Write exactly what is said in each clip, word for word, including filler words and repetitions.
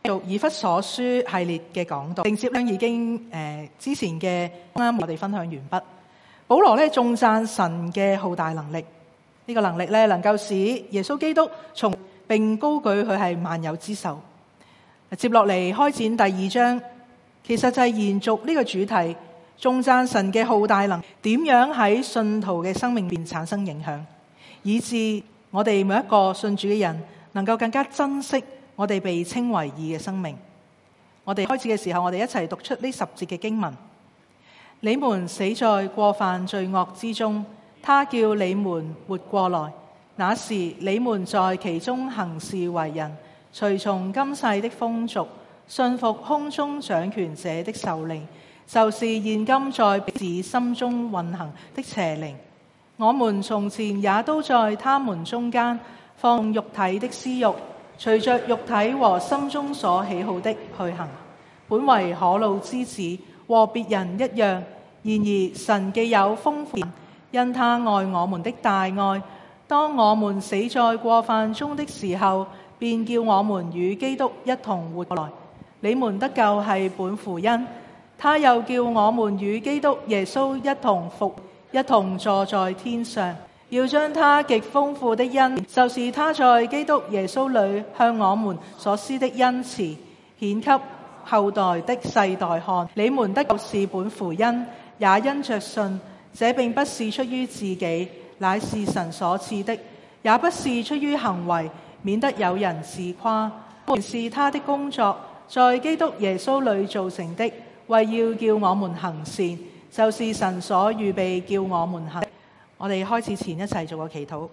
做以弗所書系列嘅講道，正節已經誒、呃、之前嘅啱我哋分享完畢。保羅咧重讚神嘅浩大能力，呢、這個能力咧能夠使耶穌基督從並高舉佢係萬有之首。接落嚟開展第二章，其實就係延續呢個主題，重讚神嘅浩大能點樣喺信徒嘅生命邊產生影響，以致我哋每一個信主嘅人能夠更加珍惜我哋被稱為義嘅生命。我哋開始嘅時候，我哋一齊讀出呢十節嘅經文。你們死在過犯罪惡之中，他叫你們活過來。那時你們在其中行事為人，隨從今世的風俗，信服空中掌權者的授令，就是現今在彼此心中運行的邪靈。我們從前也都在他們中間放肉體的私欲，隨着肉體和心中所喜好的去行，本為可怒之子，和別人一樣。然而神既有豐富，因他愛我們的大愛，當我們死在過犯中的時候，便叫我們與基督一同活過來。你們得救係本乎恩，他又叫我們與基督耶穌一同復一同坐在天上，要將他極豐富的恩，就是他在基督耶穌裏向我們所施的恩慈，顯給後代的世代看。你們得救是本乎恩，也因着信。這並不是出於自己，乃是神所賜的；也不是出於行為，免得有人自誇。原是他的工作，在基督耶穌裏造成的，為要叫我們行善，就是神所預備叫我們行的。我哋開始前一齊做個祈禱。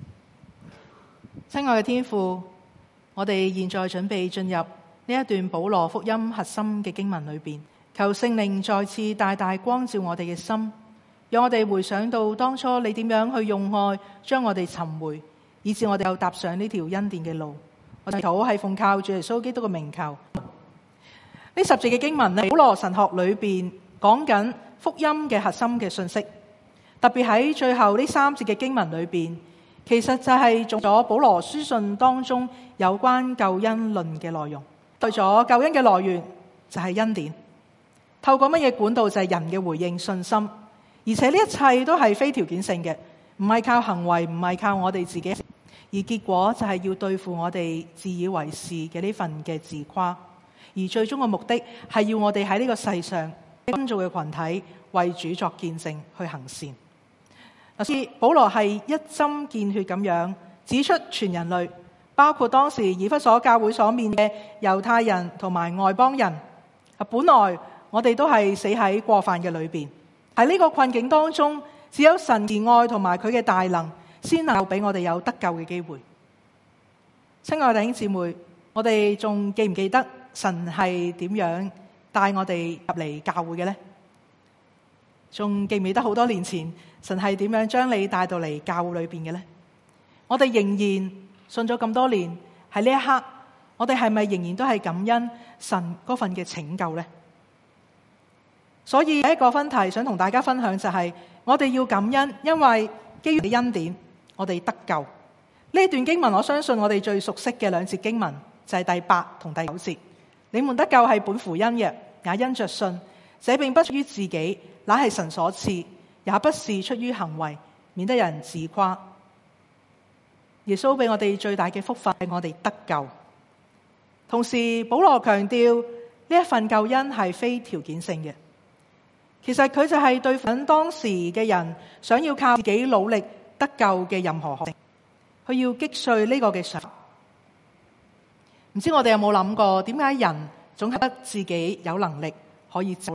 親愛嘅天父，我哋現在準備進入呢一段保羅福音核心嘅經文裏邊，求聖靈再次大大光照我哋嘅心，讓我哋回想到當初你點樣去用愛將我哋尋回，以致我哋又踏上呢條恩典嘅路。我哋禱係奉靠主耶穌基督嘅名求。呢十節嘅經文咧，保羅神學裏邊講緊福音嘅核心嘅信息，特別喺最後呢三節嘅經文裏邊，其實就係做咗保羅書信當中有關救恩論嘅內容。對咗救恩嘅來源就係恩典，透過乜嘢管道就係人嘅回應信心，而且呢一切都係非條件性嘅，唔係靠行為，唔係靠我哋自己，而結果就係要對付我哋自以為是嘅呢份嘅自誇，而最終嘅目的係要我哋喺呢個世上新造嘅群體為主作見證去行善。所以保羅係一針見血咁樣指出全人類，包括當時以弗所教會所面嘅猶太人同埋外邦人，本來我哋都係死喺過犯嘅裏邊，喺呢個困境當中，只有神嘅愛同埋佢嘅大能，先能夠俾我哋有得救嘅機會。親愛嘅弟兄姊妹，我哋仲記唔記得神係點樣帶我哋入嚟教會嘅呢？仲記唔記得好多年前神係點樣將你帶到嚟教會裏邊嘅呢？我哋仍然信咗咁多年，喺呢一刻，我哋係咪仍然都係感恩神嗰份嘅拯救呢？所以第一個分題想同大家分享就係、是、我哋要感恩，因為基於恩典，我哋得救。呢段經文我相信我哋最熟悉嘅兩節經文就係第八同第九節。你們得救係本乎恩嘅，也因着信。這並不出於自己，乃係神所賜，也不是出於行為，免得人自誇。耶穌俾我哋最大嘅福分係我哋得救。同時保羅強調呢一份救恩係非條件性嘅。其實佢就係對付當時嘅人想要靠自己努力得救嘅任何可能性，佢要擊碎呢個嘅想法。唔知我哋有冇諗過，點解人總係覺得自己有能力可以做？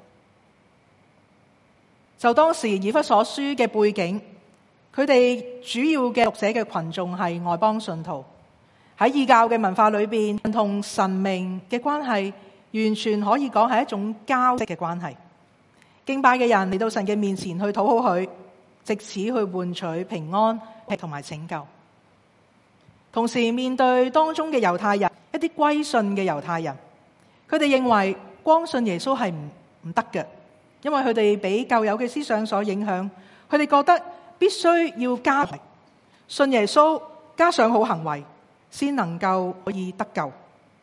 就當時以弗所書嘅背景，佢哋主要嘅讀者嘅群眾係外邦信徒，喺異教嘅文化裏邊，同神明嘅關係完全可以講係一種交織嘅關係。敬拜嘅人嚟到神嘅面前去討好佢，藉此去換取平安同埋拯救。同時面對當中嘅猶太人，一啲歸信嘅猶太人，佢哋認為光信耶穌係唔唔得嘅，因為佢哋俾舊有嘅思想所影響，佢哋覺得必須要加信耶穌，加上好行為，先能夠可以得救。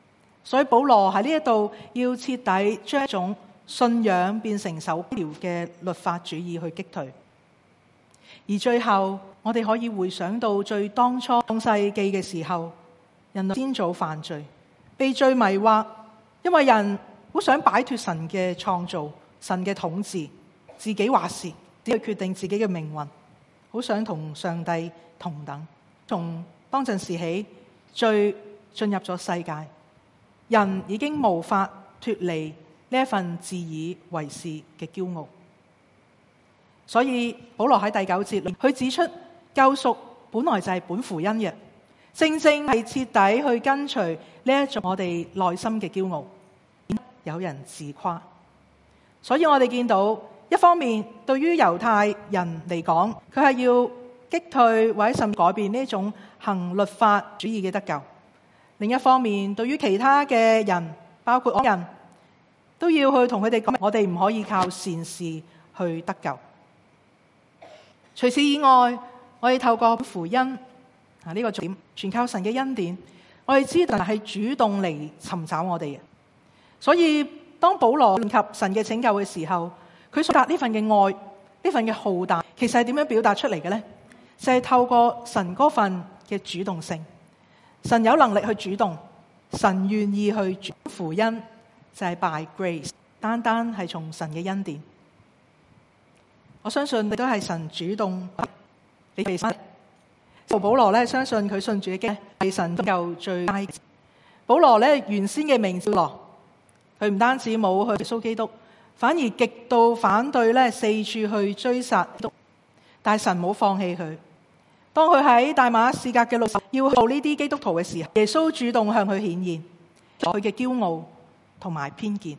所以保羅喺呢一度要徹底將一種信仰變成手條嘅律法主義去擊退。而最後我哋可以回想到最當初創世紀嘅時候，人類先祖犯罪，被罪迷惑，因為人好想擺脫神嘅創造、神嘅統治，自己話事，只去決定自己嘅命運，好想同上帝同等。從當陣時起，罪進入咗世界，人已經無法脫離呢一份自以為是嘅驕傲。所以保羅喺第九節裏，佢指出救贖本來就係本乎恩嘅，正正係徹底去根除呢一種我哋內心嘅驕傲，有人自誇。所以我哋見到一方面對於猶太人嚟講，佢係要擊退或者甚至改變呢種行律法主義嘅得救；另一方面對於其他嘅人，包括我人，都要去同佢哋講，我哋唔可以靠善事去得救。除此以外，我哋透過福音啊呢個重點，全靠神嘅恩典，我哋知道係主動嚟尋找我哋嘅。所以當保羅談及神嘅拯救嘅時候，佢所達呢份嘅愛，呢份嘅浩大，其實係點樣表達出嚟嘅呢？就係透過神嗰份嘅主動性。神有能力去主動，神願意去主福音，就係 by grace， 單單係從神嘅恩典。我相信亦都係神主動你哋生。保羅咧相信佢信主嘅經係神拯救最佳。保羅咧原先嘅名叫羅，佢唔單止冇去耶穌基督，反而極度反對咧四處去追殺基督。但係神冇放棄佢。當佢喺大馬士革嘅路上要去做呢啲基督徒嘅時候，耶穌主動向佢顯現佢嘅驕傲同埋偏見。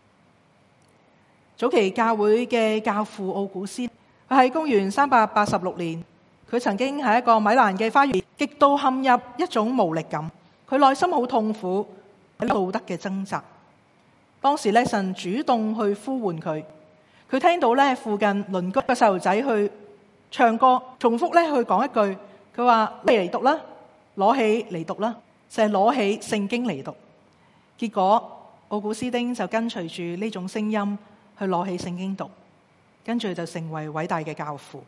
早期教會嘅教父奧古斯，佢喺公元三百八十六年，佢曾經喺一個米蘭嘅花園極度陷入一種無力感，佢內心好痛苦，喺道德嘅掙扎。當時咧神主動去呼喚佢，佢聽到咧附近鄰居嘅細路仔去唱歌，重複咧去講一句，佢話你嚟讀啦，攞起嚟讀啦，就係攞起聖經嚟讀。結果奧古斯丁就跟隨住呢種聲音去攞起聖經讀，跟住就成為偉大嘅教父。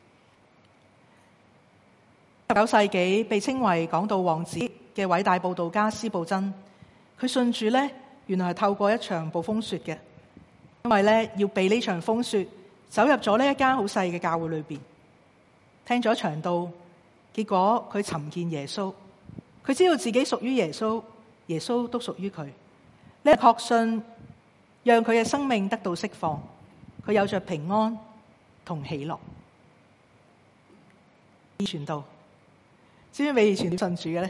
十九世紀被稱為講道王子嘅偉大佈道家司布真，佢信主咧，原來係透過一場暴風雪嘅，因為咧要避呢場風雪，走入咗呢一間好細嘅教會裏邊，聽咗場道，結果佢尋見耶穌，佢知道自己屬於耶穌，耶穌都屬於佢。呢個確信讓佢嘅生命得到釋放，佢有着平安同喜樂。傳道，知唔知美兒傳點信主嘅咧？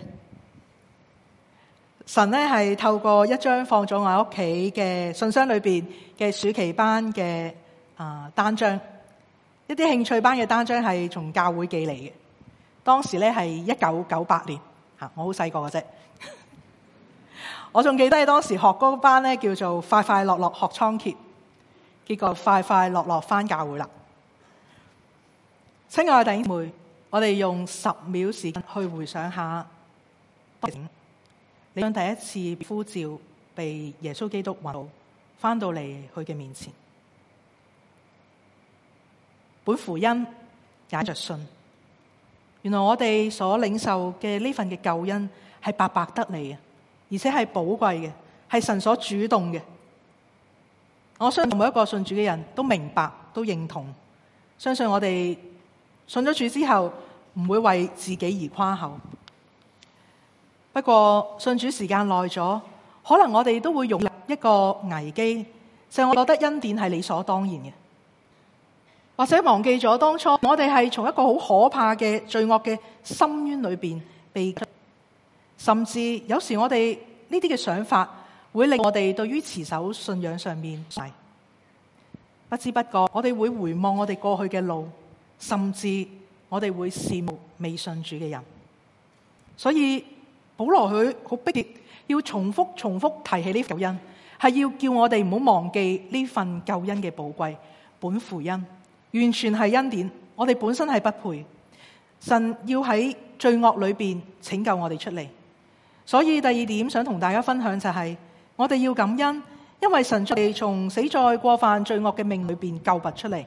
神咧係透過一張放咗我屋企嘅信箱裏邊嘅暑期班嘅啊單張，一啲興趣班嘅單張係從教會寄嚟嘅。當時咧係一九九八年，吓我好細個嘅啫。我仲記得當時學嗰班咧叫做快快樂樂學倉頡，結果快快樂樂返教會啦。親愛的弟兄姊妹，我哋用十秒時間去回想下，你想第一次呼召被耶穌基督揾到，返到嚟佢嘅面前，本乎恩也着信。原來我哋所領受嘅呢份嘅救恩係白白得嚟嘅，而且係寶貴嘅，係神所主動嘅。我相信每一個信主嘅人都明白，都認同，相信我哋信咗主之後唔會為自己而誇口。不過信主時間耐咗，可能我哋都會融入一個危機，就係我覺得恩典係理所當然嘅，或者忘記咗當初我哋係從一個好可怕嘅罪惡嘅深淵裏邊被，甚至有時我哋呢啲嘅想法會令我哋對於持守信仰上面不知不覺，我哋會回望我哋過去嘅路，甚至我哋會羨慕未信主嘅人。所以保羅佢好迫切要重複重複提起呢救恩，係要叫我哋唔好忘記呢份救恩嘅寶貴，本乎恩，完全係恩典，我哋本身係不配，神要喺罪惡裏邊拯救我哋出嚟。 所以第二點想同大家分享就係，我哋要感恩，因為神將我哋從死在過犯罪惡嘅命裏邊救拔出嚟。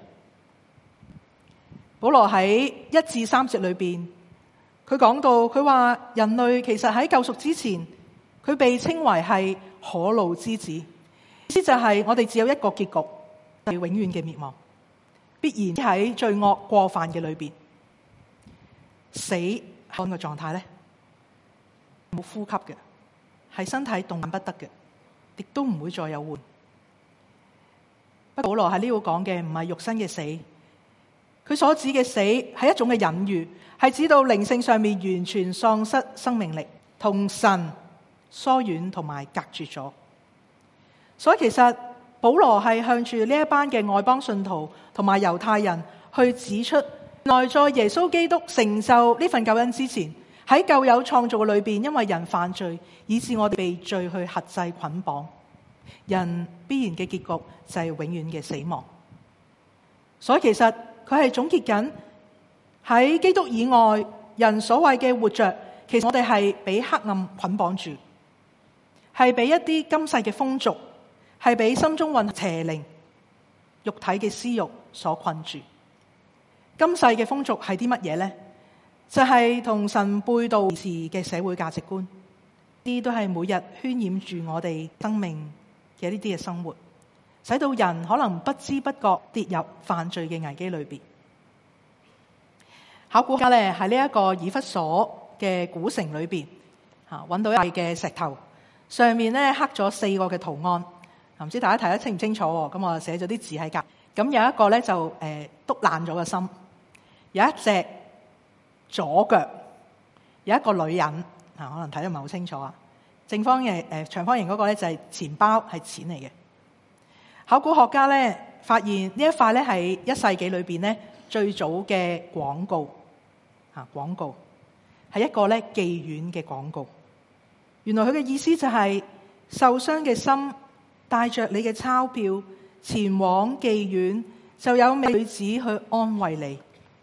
保羅喺一至三節裏邊，佢講到，佢話人類其實喺救贖之前，佢被稱為係可怒之子，意思就係我哋只有一個結局，就係永遠嘅滅亡，必然喺罪惡過犯嘅裏邊死咁嘅狀態咧，冇呼吸嘅，係身體動彈不得嘅，亦都唔會再有活。不過保羅喺呢度講嘅唔係肉身嘅死，佢所指嘅死係一種嘅隱喻，係指到靈性上面完全喪失生命力，同神疏遠同埋隔絕咗。所以其實保羅係向住呢一班嘅外邦信徒同埋猶太人去指出，原來在耶穌基督成就呢份救恩之前，喺舊有創造嘅裏邊，因為人犯罪，以致我哋被罪去轄制捆綁，人必然嘅結局就係永遠嘅死亡。所以其實佢係總結緊喺基督以外，人所謂嘅活着，其實我哋係俾黑暗捆綁住，係俾一啲今世嘅風俗，係俾心中混邪靈、肉體嘅私欲所困住。今世嘅風俗係啲乜嘢呢？就係、是、同神背道而馳嘅社會價值觀，呢啲都係每日渲染住我哋生命嘅呢啲嘅生活，使到人可能不知不覺跌入犯罪嘅危機裏邊。考古家咧喺呢一個以弗所嘅古城裏邊，吓揾到一塊嘅石頭，上面咧刻咗四個嘅圖案，唔知大家睇得清唔清楚？咁我寫咗啲字喺隔，咁有一個咧就誒篤爛咗個心，有一隻左腳，有一個女人，啊可能睇得唔係好清楚啊。正方形誒、呃、長方形嗰個咧就係錢包，係錢嚟嘅。考古學家咧發現呢一塊咧係一世紀裏邊咧最早嘅廣告，啊廣告係一個咧妓院嘅廣告。原來佢嘅意思就係、是、受傷嘅心帶着你嘅鈔票前往妓院，就有美女子去安慰你。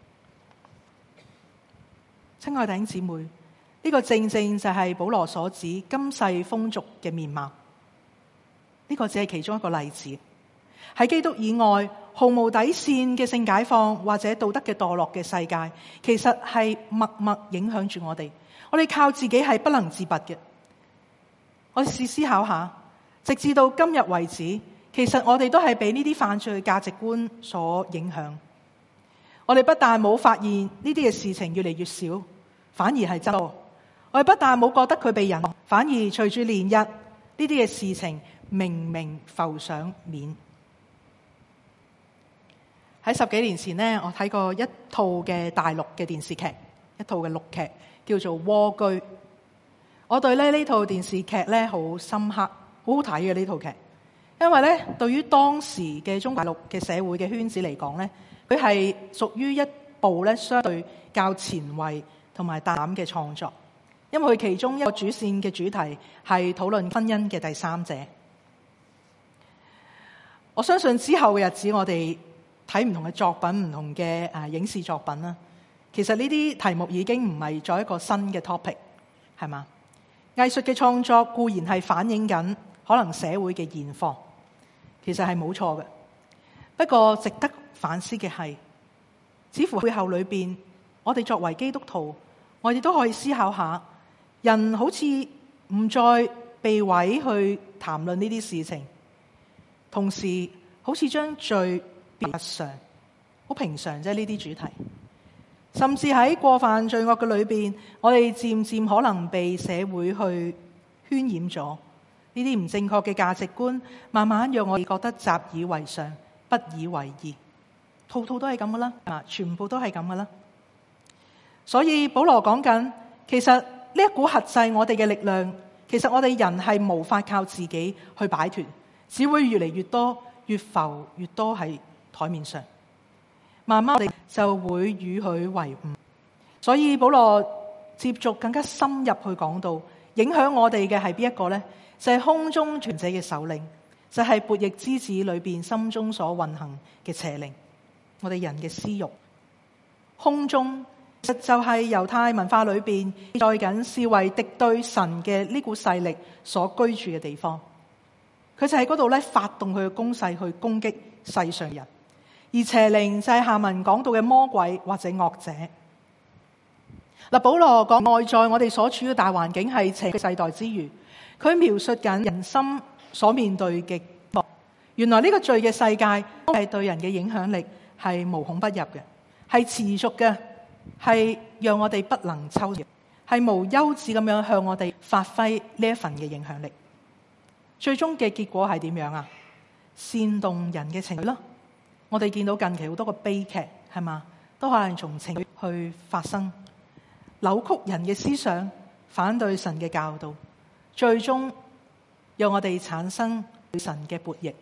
親愛弟兄姊妹，呢、這個正正就係保羅所指今世風俗嘅面貌。呢、這個只係其中一個例子。喺基督以外毫無底線嘅性解放或者道德嘅墮落嘅世界，其實係默默影響住我哋。我哋靠自己係不能自拔嘅。我哋試思考下，直至到今日為止，其實我哋都係被呢啲犯罪嘅價值觀所影響。我哋不但冇發現呢啲嘅事情越嚟越少，反而係增多。我哋不但冇覺得佢被人，反而隨住連日呢啲嘅事情明明浮上面。喺十幾年前呢，我睇過一套嘅大陸嘅電視劇，一套嘅陸劇叫做《蝸居》。我對咧呢套電視劇咧好深刻，好好睇嘅呢套劇。因為咧對於當時嘅中國大陸嘅社會嘅圈子嚟講咧，佢係屬於一部咧相對較前衛同埋大膽嘅創作。因為佢其中一個主線嘅主題係討論婚姻嘅第三者。我相信之後嘅日子，我哋睇唔同嘅作品、唔同嘅誒影視作品啦。其實呢啲題目已經唔係再一個新嘅 topic， 係嘛？藝術嘅創作固然係反映緊可能社會嘅現況，其實係冇錯嘅。不過值得反思嘅係，似乎背後裏邊，我哋作為基督徒，我哋都可以思考下，人好似唔再被委去談論呢啲事情，同時好似將罪變日常，好平常啫。呢啲主題，甚至喺過犯罪惡嘅裏邊，我哋漸漸可能被社會去渲染咗呢啲唔正確嘅價值觀，慢慢讓我哋覺得習以為常、不以為意，套套都係咁噶啦，啊，全部都係咁噶啦。所以保羅講緊，其實呢一股轄制我哋嘅力量，其實我哋人係無法靠自己去擺脫，只會越嚟越多，越浮越多喺台面上，慢慢我哋就會與佢為伍。所以保羅接續更加深入去講到，影響我哋嘅係邊一個呢？就係、是、空中權者嘅首領，就係悖逆之子裏邊心中所運行嘅邪靈，我哋人嘅私欲。空中其實就係猶太文化裏邊在緊視為敵對神嘅呢股勢力所居住嘅地方。佢就喺嗰度咧發動佢嘅攻勢去攻擊世上人，而邪靈就係下文講到嘅魔鬼或者惡者。嗱，保羅講外在我哋所處嘅大環境係邪嘅世代之餘，佢描述緊人心所面對嘅。原來呢個罪嘅世界係對人嘅影響力係無孔不入嘅，係持續嘅，係讓我哋不能抽離，係無休止咁樣向我哋發揮呢一份嘅影響力。最終嘅結果係點樣啊？煽動人嘅情緒咯。我哋見到近期好多個悲劇，係嘛，都可能從情緒去發生，扭曲人嘅思想，反對神嘅教導，最終讓我哋產生對神嘅悖逆。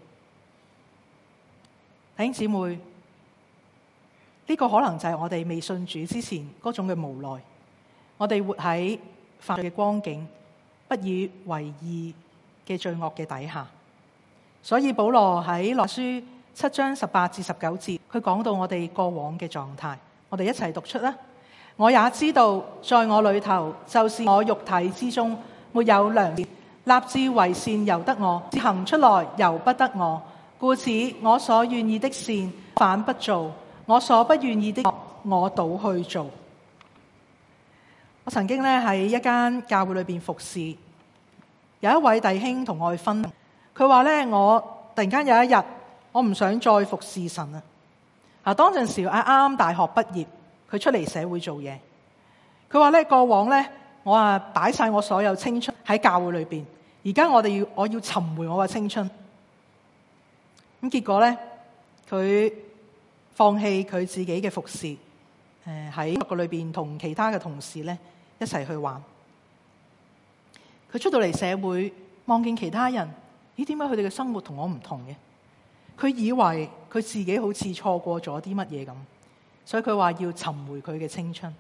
弟兄姊妹，呢個可能就係我哋未信主之前嗰種嘅無奈。我哋活喺犯罪嘅光景，不以為意嘅罪惡嘅底下。所以保羅喺羅馬書七章十八至十九節，佢講到我哋過往嘅狀態。我哋一齊讀出啦。我也知道，在我裏頭，就是我肉體之中沒有良善，立志為善由得我，只行出來由不得我。故此，我所願意的善反不做，我所不願意的惡我倒去做。我曾經咧喺一間教會裏邊服侍，有一位弟兄同我去分享，佢話咧，我突然間有一日，我唔想再服侍神啦。啊，當陣時啱啱大學畢業，佢出嚟社會做嘢。佢話咧，過往咧，我啊擺晒我所有青春喺教會裏邊，而家我哋要我要尋回我嘅青春。咁結果咧，佢放棄佢自己嘅服侍，誒喺學校裏邊同其他嘅同事咧一齊去玩。佢出到嚟社會，望見其他人，咦？點解佢哋嘅生活同我唔同嘅？佢以為佢自己好似錯過咗啲乜嘢咁，所以佢話要尋回佢嘅青春。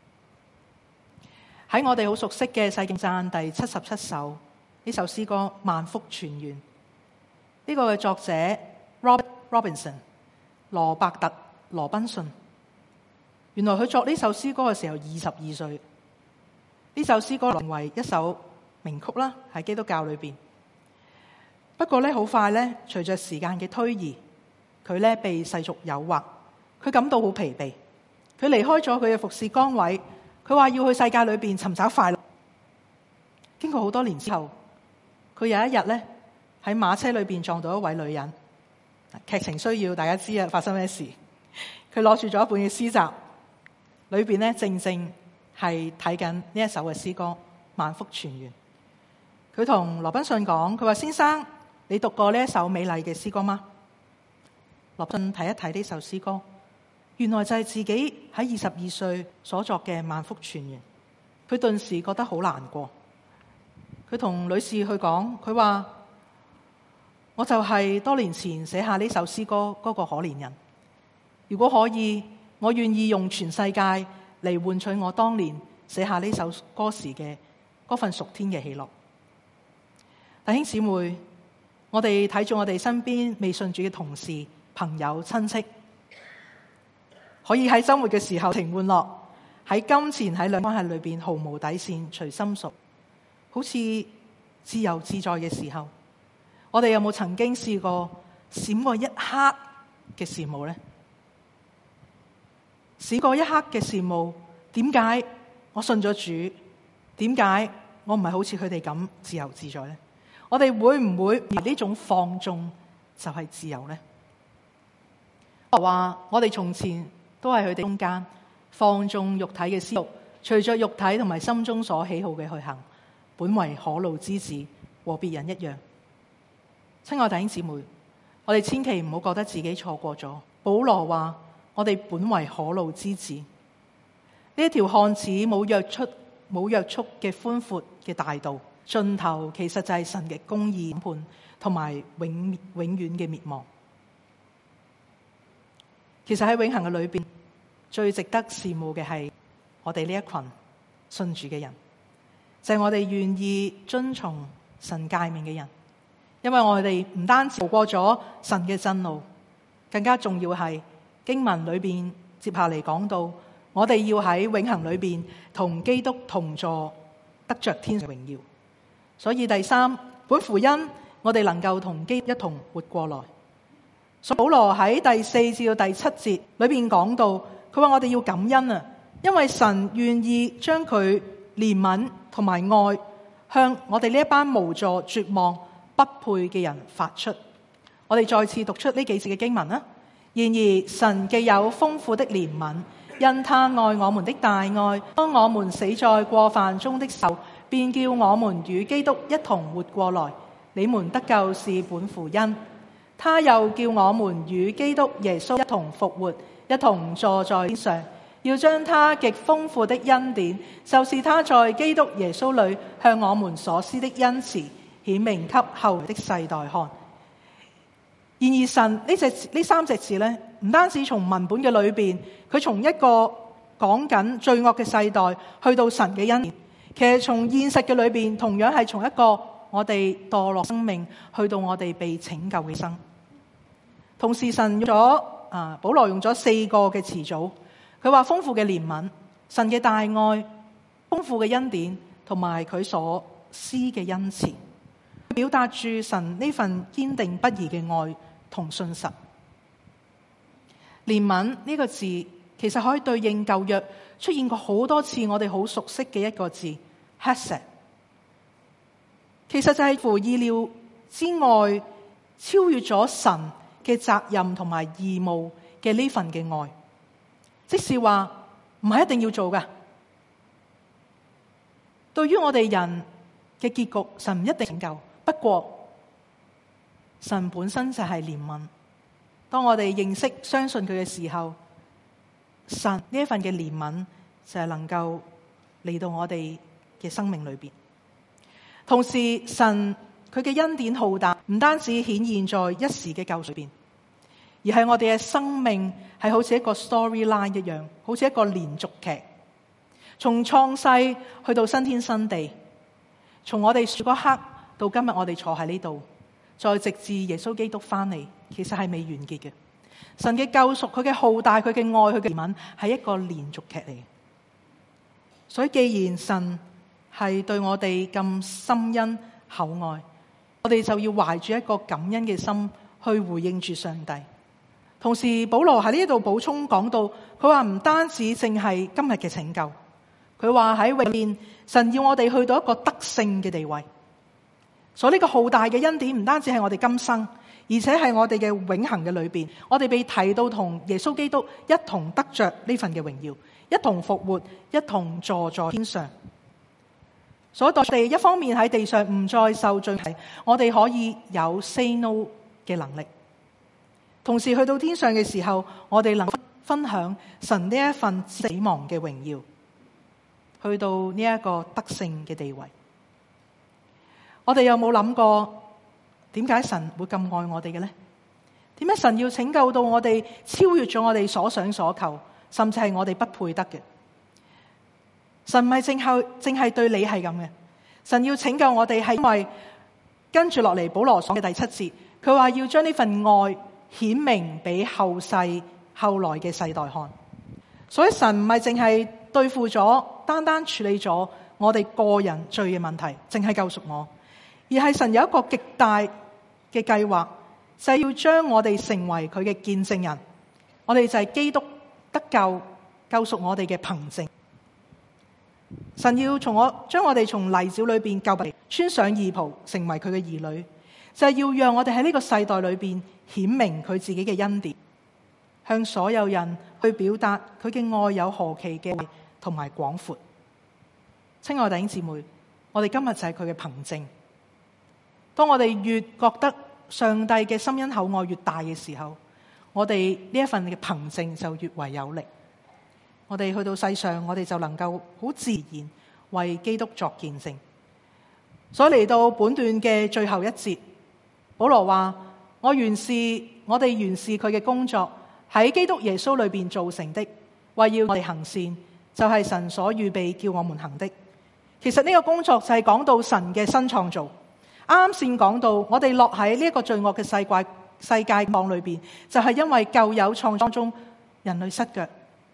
喺我哋好熟悉嘅《世經讚》第七十七首呢首詩歌《萬福泉源》，呢個嘅作者 Robert Robinson 羅伯特羅賓遜，原來佢作呢首詩歌嘅時候二十二歲。呢首詩歌成為一首名曲啦，喺基督教裏邊。不過咧，好快咧，隨着時間嘅推移，佢咧被世俗誘惑，佢感到好疲憊，佢離開咗佢嘅服侍崗位，佢話要去世界裏邊尋找快樂。經過好多年之後，佢有一日咧喺馬車裏邊撞到一位女人。劇情需要大家知啊，發生咩事？佢攞住咗一本嘅詩集，裏邊咧正正係睇緊呢一首嘅詩歌《萬福泉源》。佢同羅賓遜講，佢話：先生，你讀過呢一首美麗嘅詩歌嗎？羅賓遜睇一睇呢首詩歌，原來就係自己喺二十二歲所作嘅《萬福泉源》。佢頓時覺得好難過。佢同女士去講，佢話：我就係多年前寫下呢首詩歌嗰個可憐人。如果可以，我願意用全世界嚟換取我當年寫下呢首歌時嘅嗰份屬天嘅喜樂。弟兄姊妹，我哋睇住我哋身邊未信主嘅同事、朋友、親戚，可以喺生活嘅時候情玩樂，喺金錢喺兩關係裏邊毫無底線、隨心屬，好似自由自在嘅時候。我哋有冇曾經試過閃過一刻嘅羨慕呢？閃過一刻嘅羨慕，點解我信咗主？點解我唔係好似佢哋咁自由自在呢？我哋會唔會呢種放縱就係自由呢？我話我哋從前都係佢哋中間放縱肉體嘅私欲，隨着肉體同埋心中所喜好嘅去行，本為可怒之子，和別人一樣。親愛弟兄姊妹，我哋千祈唔好覺得自己錯過咗。保羅話：我哋本為可怒之子。呢一條看似冇約束、冇約束嘅寬闊嘅大道，盡頭其實就係神嘅公義審判同埋永永遠嘅滅亡。其實喺永恆嘅裏邊，最值得羨慕嘅係我哋呢一群信主嘅人，就係我哋願意遵從神誡命嘅人。因為我哋唔單止逃過咗神嘅震怒，更加重要係經文裏邊接下嚟講到， 我哋要喺永恆裏邊同基督同坐，得着天上榮耀。所以第三，本乎恩，我哋能夠同基督一同活過來。所以保羅喺第四至到第七節裏邊講到，佢話我哋要感恩啊，因為神願意將佢憐憫同埋愛向我哋呢一班無助、絕望、不配嘅人發出。我哋再次讀出呢幾節嘅經文啦。然而神既有豐富的憐憫，因他愛我們的大愛，當我們死在過犯中的時候，便叫我們與基督一同活過來。你們得救是本乎恩，他又叫我們與基督耶穌一同復活，一同坐在天上，要將他極豐富的恩典，就是他在基督耶穌裏向我們所施的恩慈，顯明給後來的世代看。然而神呢隻呢三隻字呢，唔單止從文本嘅裏邊，佢從一個講緊罪惡嘅世代去到神嘅恩典，其實從現實嘅裏邊，同樣係從一個我哋墮落生命去到我哋被拯救嘅生。同時神用咗啊，保羅用咗四個嘅詞組，佢話豐富嘅憐憫、神嘅大愛、豐富嘅恩典，同埋佢所施嘅恩慈，表達住神呢份堅定不移嘅愛同信實。憐憫呢個字其實可以對應舊約出現過好多次我哋好熟悉嘅一個字 Hesed， 其實就係乎意料之外超越咗神嘅責任同埋義務嘅呢份嘅愛，即是話唔係一定要做㗎。對於我哋人嘅結局，神唔一定拯救，不過神本身就係憐憫。當我哋認識相信佢嘅時候，神呢一份嘅憐憫就係能夠嚟到我哋嘅生命裏邊。同時神佢嘅恩典浩大，唔單止顯現在一時嘅救贖裏邊，而係我哋嘅生命係好似一個 storyline 一樣，好似一個連續劇，從創世去到新天新地，從我哋嗰刻到今日我哋坐喺呢度，再直至耶穌基督翻嚟，其實係未完結嘅。神嘅救贖，佢嘅浩大，佢嘅愛，佢嘅憐憫，係一個連續劇嚟嘅。所以既然神係對我哋咁深恩厚愛，我哋就要懷住一個感恩嘅心去回應住上帝。同時保羅喺呢度補充講到，佢話唔單止淨係今日嘅拯救，佢話喺永面神要我哋去到一個得勝嘅地位。所以呢個浩大嘅恩典唔單止係我哋今生，而且係我哋嘅永恆嘅裏邊，我哋被提到同耶穌基督一同得着呢份嘅榮耀，一同復活，一同坐在天上。所以我哋一方面喺地上唔再受罪，我哋可以有 say no 嘅能力。同時去到天上嘅時候，我哋能分享神呢一份死亡嘅榮耀，去到呢一個得勝嘅地位。我哋有冇諗過點解神會咁愛我哋嘅呢？點解神要拯救到我哋超越咗我哋所想所求，甚至係我哋不配得嘅？神唔係淨係淨係對你係咁嘅，神要拯救我哋係因為跟住落嚟保羅講嘅第七節，佢話要將呢份愛顯明俾後世後來嘅世代看。所以神唔係淨係對付咗單單處理咗我哋個人罪嘅問題，淨係救贖我，而係神有一個極大嘅計劃，就係要將我哋成為佢嘅見證人。我哋就係基督得救救贖我哋嘅憑證。神要從我將我哋從泥沼裏邊救出嚟，穿上義袍，成為佢嘅兒女，就係要讓我哋喺呢個世代裏邊顯明佢自己嘅恩典，向所有人去表達佢嘅愛有何其嘅同埋廣闊。親愛弟兄姊妹，我哋今日就係佢嘅憑證。當我哋越覺得上帝嘅深恩厚愛越大嘅時候，我哋呢一份嘅憑證就越為有力。我哋去到世上，我哋就能夠好自然為基督作見證。所以嚟到本段嘅最後一節，保羅話：我原是我哋原是佢嘅工作，喺基督耶穌裏邊造成的，為要我哋行善，就係神所預備叫我們行的。其實呢個工作就係講到神嘅新創造。啱先講到我哋落喺呢一個罪惡嘅世界世界網裏邊，就係因為舊有創造中人類失腳，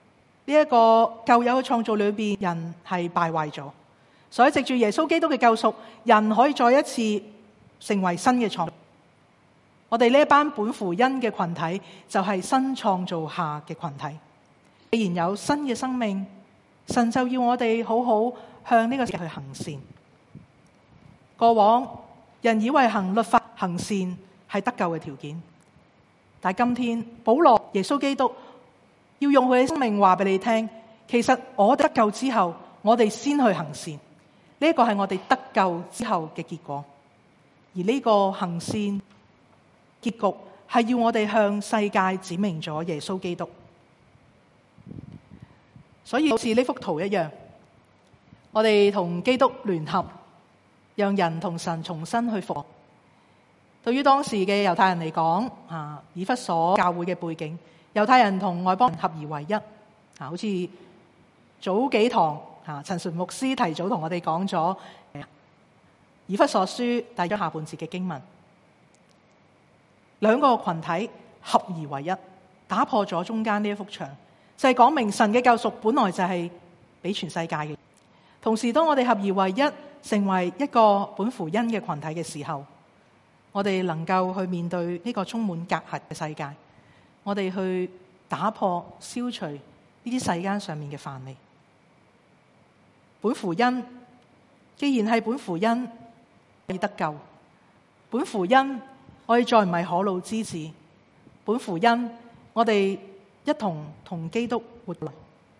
呢一個舊有嘅創造裏邊，人係敗壞咗，所以藉住耶穌基督嘅救贖，人可以再一次成為新嘅創造。我哋呢一班本乎恩嘅群體，就係新創造下嘅群體。既然有新嘅生命，神就要我哋好好向呢個世界去行善。過往人以為行律法行善係得救嘅條件，但係今天保羅耶穌基督要用佢嘅生命話俾你聽，其實我哋得救之後，我哋先去行善，呢一個係我哋得救之後嘅結果。而呢個行善結局係要我哋向世界指明咗耶穌基督。所以好似呢幅圖一樣，我哋同基督聯合，讓人同神重新去復活。對於當時嘅猶太人嚟講，啊，以弗所教會嘅背景，猶太人同外邦人合而為一。啊，好似早幾堂啊，陳純牧師提早同我哋講咗以弗所書第一章下半節嘅經文，兩個群體合而為一，打破咗中間呢一幅牆，就係講明神嘅救贖本來就係俾全世界嘅。同時當我哋合而為一，成為一個本乎恩嘅群體嘅時候，我哋能夠去面對呢個充滿隔閡嘅世界，我哋去打破消除呢啲世間上面嘅藩籬。本乎恩，既然係本乎恩，可以得救。本乎恩，我哋再唔係可怒之子。本乎恩，我哋一同同基督活來。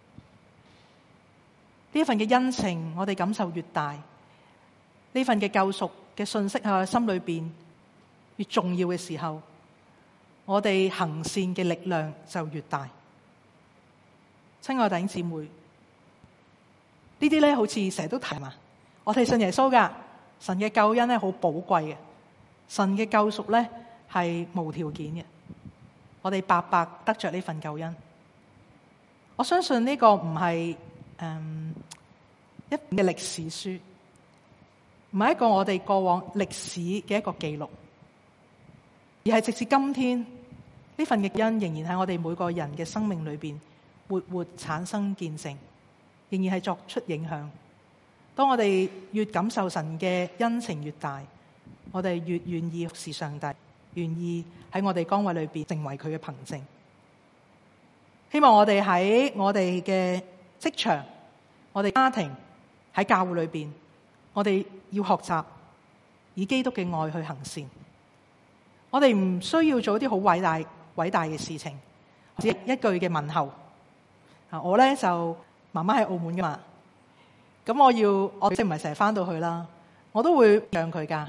呢份嘅恩情，我哋感受越大，呢份嘅救贖嘅信息喺我心裏邊越重要嘅時候，我哋行善嘅力量就越大。親愛弟兄姊妹，呢啲咧好似成日都提嘛，我哋信耶穌噶，神嘅救恩咧好寶貴嘅，神嘅救贖咧係無條件嘅，我哋白白得着呢份救恩。我相信呢個唔係誒一本嘅歷史書，唔係一個我哋過往歷史嘅一個記錄，而係直至今天呢份嘅恩仍然喺我哋每個人嘅生命裏邊活活產生見證，仍然係作出影響。當我哋越感受神嘅恩情越大，我哋越願意服侍上帝，願意喺我哋崗位裏邊成為佢嘅憑證。希望我哋喺我哋嘅職場、我哋家庭、喺教會裏邊，我哋要學習以基督嘅愛去行善。我哋唔需要做一啲好偉大偉大嘅事情，只一句嘅問候。啊，我咧就媽媽喺澳門噶嘛，咁我要我即係唔係成日翻到去啦，我都會讓佢噶。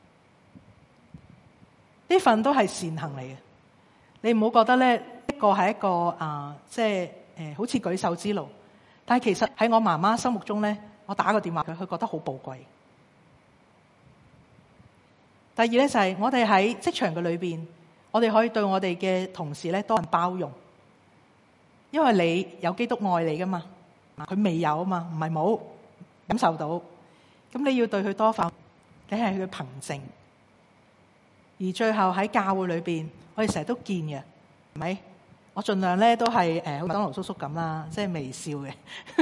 呢份都係善行嚟嘅，你唔好覺得咧一個係一個啊，即係誒，好似舉手之勞。但係其實喺我媽媽心目中咧，我打個電話佢，佢覺得好寶貴。第二咧就係我哋喺職場嘅裏邊，我哋可以對我哋嘅同事咧多份包容，因為你有基督愛你噶嘛，佢未有啊嘛，唔係冇感受到，咁你要對佢多份，你係佢嘅憑證。而最後喺教會裏邊，我哋成日都見嘅，係咪？我盡量咧都係誒，好似麥當勞叔叔咁啦，即係微笑嘅。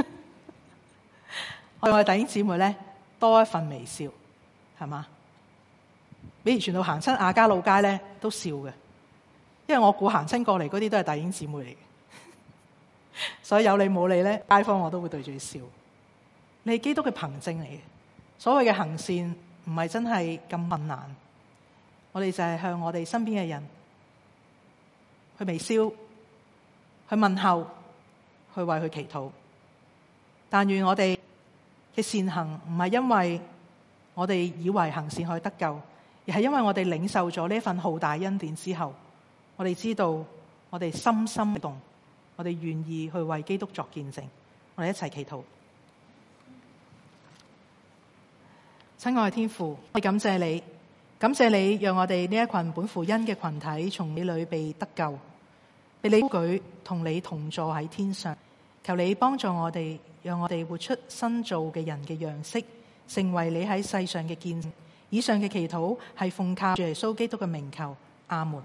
我哋弟兄姊妹咧多一份微笑，係嘛？比如傳道行親亞皆老街咧都笑嘅，因為我估行親過嚟嗰啲都係弟兄姊妹嚟嘅，所以有你冇你咧，街坊我都會對住笑。你係基督嘅憑證嚟嘅，所謂嘅行善唔係真係咁困難。我哋就係向我哋身邊嘅人去微笑，去問候，去為佢祈禱。但願我哋嘅善行唔係因為我哋以為行善可以得救，而係因為我哋領受咗呢份浩大恩典之後，我哋知道我哋深深動，我哋願意去為基督作見證。我哋一齊祈禱。親愛的天父，我哋感謝你。感謝你，讓我哋呢一群本乎恩嘅群體從你裏被得救，被你高舉，同你同坐喺天上。求你幫助我哋，讓我哋活出新造嘅人嘅樣式，成為你喺世上嘅見證。以上嘅祈禱係奉靠耶穌基督嘅名求，阿門。